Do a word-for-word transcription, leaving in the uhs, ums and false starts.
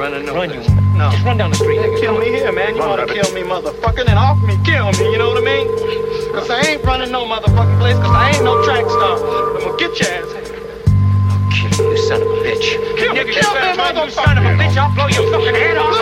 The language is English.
running no Run, place. you. No. Just run down the street. Nigga, kill me here, man. You wanna kill me, motherfucker, then off me, kill me, you know what I mean? Cause I ain't running no motherfucking place, cause I ain't no track star. I'm gonna get your ass. I'll kill you, you son of a bitch. Kill me, Nigga, kill you me, better run, motherfucker. you son of a bitch. I'll blow your fucking head off.